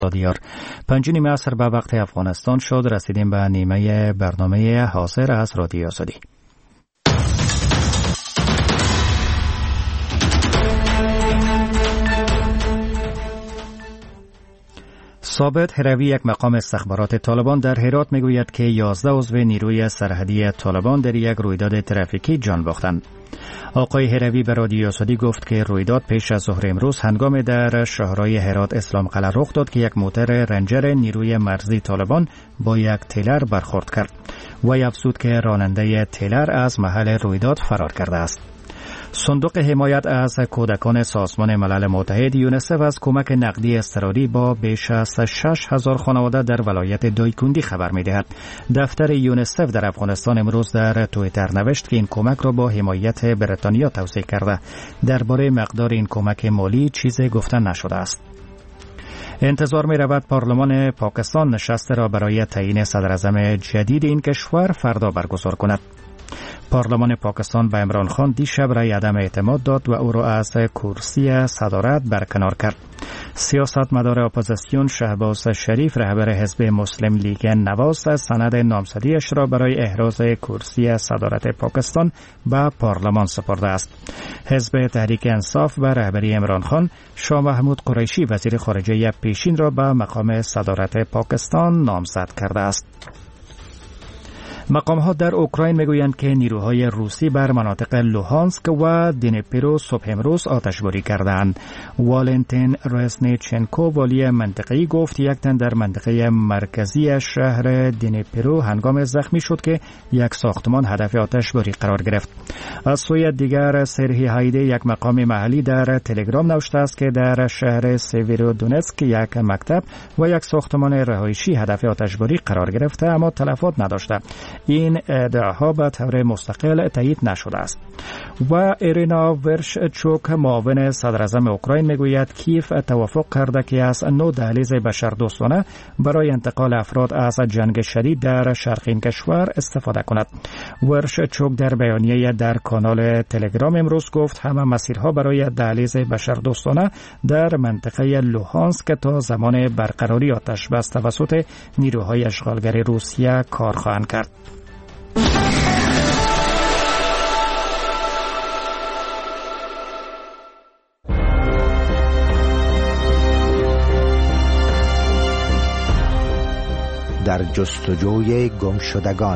دیار 5 عصر به وقت افغانستان شد. رسیدیم به نیمه برنامه حاضر از رادیو آزادی. ثابت هروی، یک مقام استخبارات طالبان در هرات میگوید که 11 عضو نیروی سرحدی طالبان در یک رویداد ترافیکی جان باختند. آقای هروی به رادیو آزادی گفت که رویداد پیش از ظهر امروز هنگام در شهرهای هرات اسلام قلعه رخ داد که یک موتر رنجر نیروی مرزی طالبان با یک تیلر برخورد کرد. وی افزود که راننده تیلر از محل رویداد فرار کرده است. صندوق حمایت از کودکان سازمان ملل متحد یونیسف از کمک نقدی اضطراری با بیش از 6,000 خانواده در ولایت دایکندی خبر می‌دهد. دفتر یونیسف در افغانستان امروز در توییتر نوشت که این کمک را با حمایت بریتانیا توصیه کرده. درباره مقدار این کمک مالی چیزی گفته نشده است. انتظار می رود پارلمان پاکستان نشست را برای تعیین صدراعظم جدید این کشور فردا برگزار کند. پارلمان پاکستان به عمران خان دیشب رای عدم اعتماد داد و او را از کرسی صدارت برکنار کرد. سیاستمدار اپوزیسیون شهباز شریف رهبر حزب مسلم لیگ نواز سند نامزدیش را برای احراز کرسی صدارت پاکستان به پارلمان سپرده است. حزب تحریک انصاف و رهبری عمران خان شاه محمود قریشی وزیر خارجه پیشین را به مقام صدارت پاکستان نامزد کرده است. مقام‌ها در اوکراین میگویند که نیروهای روسی بر مناطق لوهانسک و دنیپرو صبح امروز آتشباری کردند. والنتین رزنیچنکو والی منطقه‌ای گفت یک تن در منطقه مرکزی شهر دنیپرو هنگام زخمی شد که یک ساختمان هدف آتشباری قرار گرفت. از سوی دیگر سرهی هایده یک مقام محلی در تلگرام نوشته است که در شهر سیویرودونتسک یک مکتب و یک ساختمان رهایشی هدف آتشباری قرار گرفته اما تلفات نداشته. این ادعاها به طور مستقل تایید نشده است. و ایرینا ورشچوک معاون صدراعظم اوکراین میگوید کیف توافق کرده که از 9 دهلیز بشردوستانه برای انتقال افراد از جنگ شدید در شرق این کشور استفاده کند. ورشچوک در بیانیه در کانال تلگرام امروز گفت همه مسیرها برای دهلیز بشردوستانه در منطقه لوهانسک تا زمان برقراری آتش بس توسط نیروهای اشغالگر روسیه کار خواهند کرد. در جستجوی گمشدگان.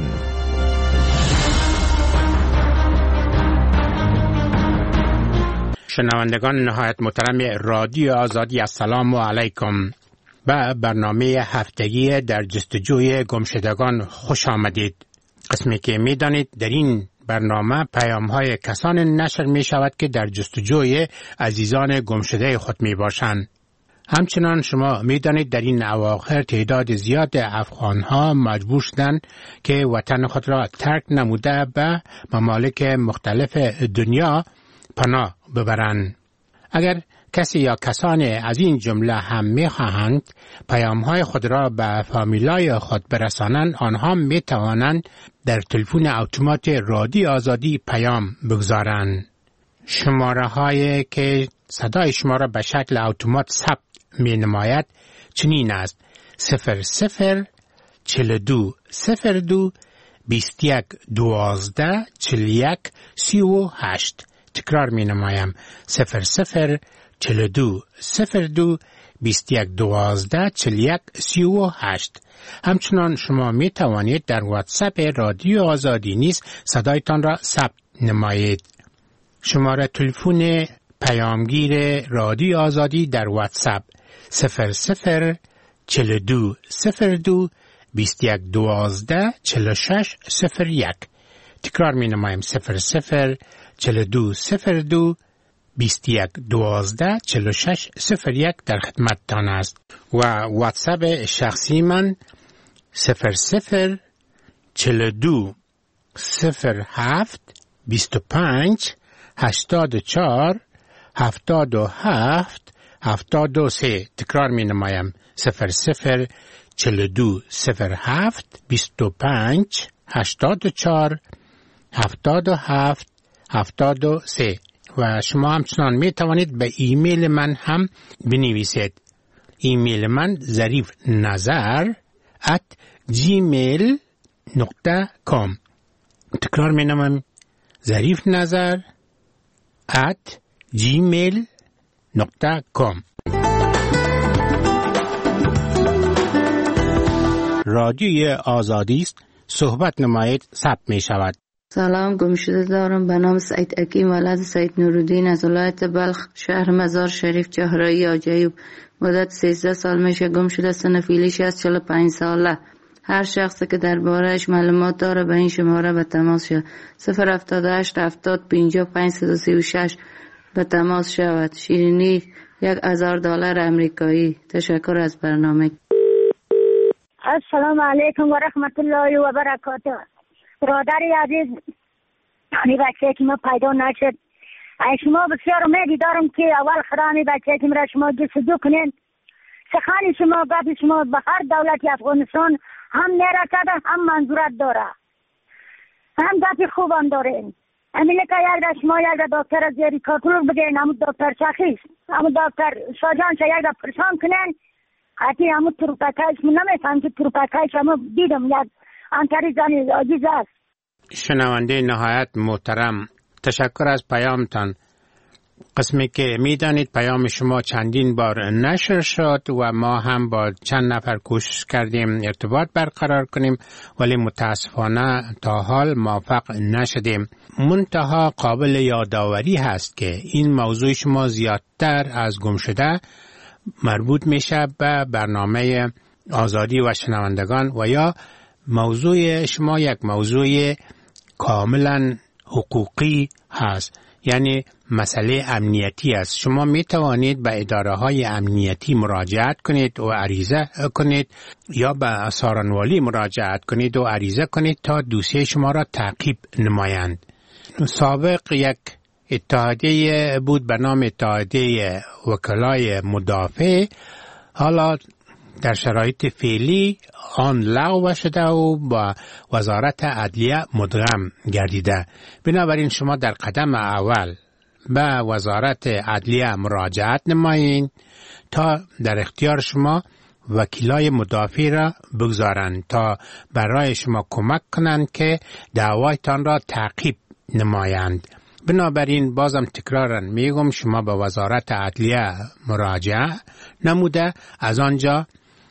شنوندگان نهایت محترم رادیو آزادی، السلام علیکم. به برنامه هفتگی در جستجوی گمشدگان خوش آمدید. قسمی که می دانید در این برنامه پیام‌های کسان نشر می شود که در جستجوی عزیزان گمشده خود می باشند. همچنان شما می دانید در این اواخر تعداد زیاد افغان‌ها مجبور شدند که وطن خود را ترک نموده به ممالک مختلف دنیا پناه ببرند. اگر کسی یا کسان از این جمله هم می خواهند پیام‌های خود را به فامیلای خود برسانند، آنها می توانند در تلفن اتومات رادیو آزادی پیام بگذارند. شماره هایی که صدای شما را به شکل اتومات ثبت می نماید چنین است: 00 42 02 21 12 41 38. تکرار می نمایم: 00 42 02 21 12 41 38. همچنان شما می توانید در واتساپ رادیو آزادی نیز صدایتان را ثبت نمایید. شماره تلفن پیامگیر رادیو آزادی در واتساپ 00 42 02 21 12 46 01. تکرار می نمایم: 00 42 02 21 12 46 01 در خدمتتان است. و واتساپ شخصی من 00 42 07 25 84 77 73. تکرار می نمایم: 00 42 07 25 84 77 73. و شما همچنان می توانید به ایمیل من هم بنویسید: ایمیل من zarifnazar@gmail.com. تکرار می نمیم zarifnazar@gmail.com. رادیوی آزادی است. صحبت نمایید ثبت می شود. سلام، گمشده دارم. به نام سعید حکیم، ولد سعید نورالدین، از ولایت بلخ، شهر مزار شریف، جهرایی آجایب. مدت 13 سال میشه گم شده. سن فعلیش از 45 ساله. هر شخصی که درباره‌اش معلومات داره به این شماره به تماس شود. 078 70 55 336 به تماس شود. شیرینی $1000 امریکایی. تشکر از برنامه. السلام علیکم و رحمت الله و برکاته. برادری عزیز، این بچه که ما پیدا نشد، شما بسیار امیدی دارم که اول خدای بچه که مرا شما جستجو کنین. سخن شما، گپ شما به هر دولت افغانستان هم نرکده، هم منظورت داره، هم گپ خوب هم داره. همین که یک شما یک دکتر زیری کنترل بگین، همون دکتر شخیص، همون دکتر شاجان شا یک پرسان کنین. حتی همون تروپکایش من نمیفهم که تروپکایش همون دیدم یک انتری زنی عزیز است. شنونده نهایت محترم، تشکر از پیامتان. قسمی که میدانید پیام شما چندین بار نشر شد و ما هم با چند نفر کوشش کردیم ارتباط برقرار کنیم، ولی متاسفانه تا حال موفق نشدیم. منتها قابل یادآوری هست که این موضوع شما زیادتر از گم شده مربوط میشه به برنامه آزادی و شنوندگان و یا موضوع شما یک موضوع کاملا حقوقی هست، یعنی مسئله امنیتی است. شما می توانید به اداره های امنیتی مراجعت کنید و عریضه کنید یا به سارنوالی مراجعت کنید و عریضه کنید تا دوسیه شما را تعقیب نمایند. سابق یک اتحادیه بود به نام اتحادیه وکلای مدافع، حالا در شرایط فعلی آن لغو شده و با وزارت عدلیه مدغم گردیده. بنابراین شما در قدم اول به وزارت عدلیه مراجعت نمایید تا در اختیار شما وکیلای مدافع را بگذارند تا برای شما کمک کنند که دعوایتان را تعقیب نمایند. بنابراین بازم تکرارا میگم شما به وزارت عدلیه مراجعه نموده، از آنجا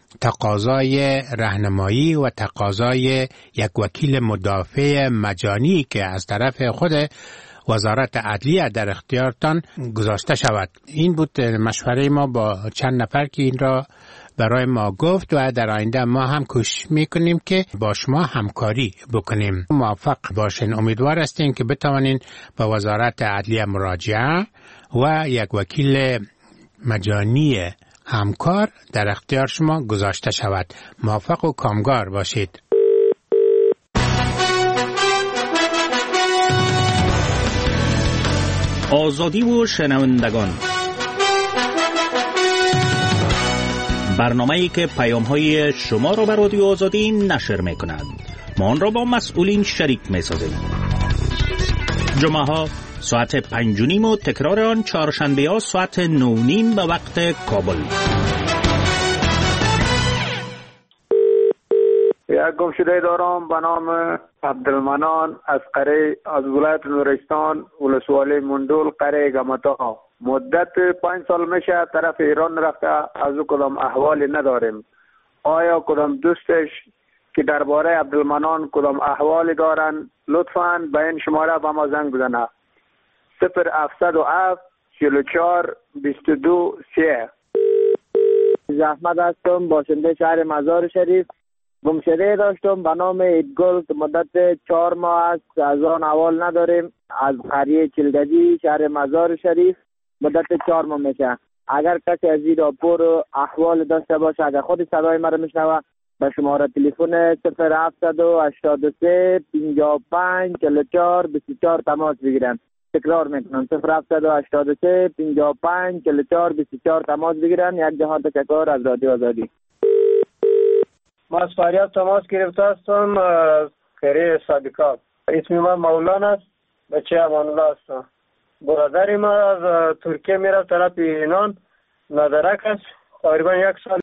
تقاضای راهنمایی و تقاضای یک وکیل مدافع مجانی که از طرف خود وزارت عدلیه در اختیارتان گذاشته شود. این بود مشوره ما با چند نفر که این را برای ما گفت و در آینده ما هم کوشش میکنیم که با شما همکاری بکنیم. موفق باشین. امیدوار هستیم که بتوانین به وزارت عدلیه مراجعه و یک وکیل مجانی همکار در اختیار شما گذاشته شود. موفق و کامگار باشید. آزادی و شنوندگان، برنامه‌ای که پیام‌های شما را به رادیو آزادی نشر می‌کند. ما آن را با مسئولین شریک می‌سازیم. جمعه‌ها ساعت 5:30 و تکرار آن چهارشنبه‌ها ساعت 9:30 به وقت کابل. یک گمشده دارم به نام عبدالمنان از قره از ولایت نورستان، ولسوالی مندول، قره گمتا. مدت 5 سال میشه طرف ایران رفته، از او کدام احوالی نداریم. آیا کدام دوستش که درباره عبدالمنان کدام احوالی دارن لطفاً به این شماره به ما زنگ بزنه. 0707 44 22 3. احمد هستم، باشنده شهر مزار شریف. گمشده داشتم به نام ایدگل که مدت 4 ماه است، از آن احوال نداریم. از قریه چلگجی شهر مزار شریف مدت 4 ماه میشه. اگر کسی از این راپور احوال داشته باشه، اگر خود صدای مرا میشنوه، به شماره تلفن 0783 55 44 24 تماس بگیرن. تکرار میکنم 0783 55 44 24 تماس بگیرن. یک جهان تشکر از رادیو آزادی. ما از فریاد تماس گرفته هستم از قریه صادقات. اسم من مولانا است، بچه امان الله هستم. برادری ما از ترکیه میره طرف ایران، ندرک است. تقریبا یک سال